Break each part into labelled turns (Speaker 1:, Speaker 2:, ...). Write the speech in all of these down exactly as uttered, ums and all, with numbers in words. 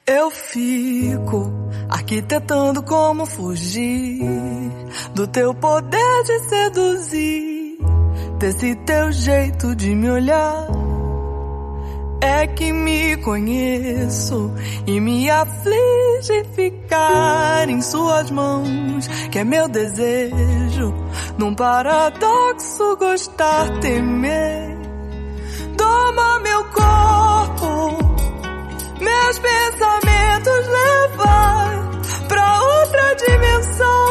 Speaker 1: Eu fico arquitetando como fugir do teu poder de seduzir, desse teu jeito de me olhar. É que me conheço e me aflige ficar em suas mãos, que é meu desejo, num paradoxo gostar, temer. Doma meu corpo, meus pensamentos levar pra outra dimensão.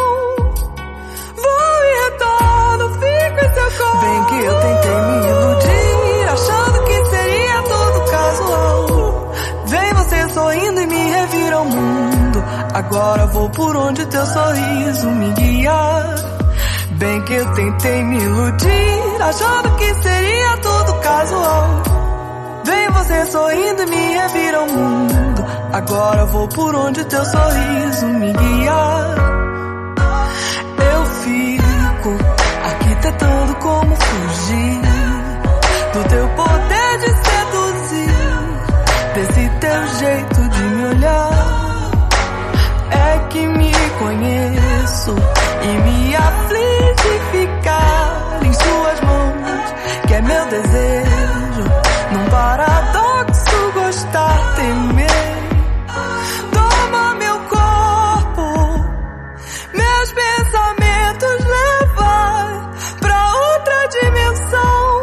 Speaker 1: Vou e retorno, fico em seu corpo. Bem que eu tentei me iludir, achando que seria tudo casual. Vem você sorrindo e me revira o mundo. Agora vou por onde teu sorriso me guiar. Bem que eu tentei me iludir, achando que seria tudo casual. Vem você sorrindo e me revira o mundo. Agora vou por onde teu sorriso me guiar. Eu fico arquitetando como fugir do teu poder de seduzir, desse teu jeito de me olhar. É que me conheço e me aflige ficar em suas mãos, que é meu desejo, num paradoxo gostar, temer. Toma meu corpo, meus pensamentos levar pra outra dimensão.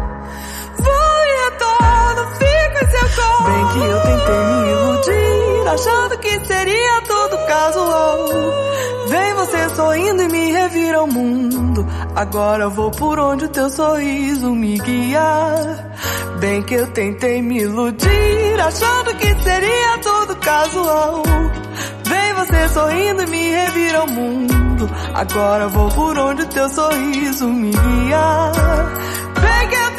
Speaker 1: Vou e retorno, fico em seu corpo. Bem que eu tentei me iludir, achando que seria tudo casual. Vem você sorrindo e me revira o mundo. Agora vou por onde o teu sorriso me guiar. Bem que eu tentei me iludir, achando que seria tudo casual. Vem você sorrindo e me revira o mundo. Agora vou por onde o teu sorriso me guiar. Bem que eu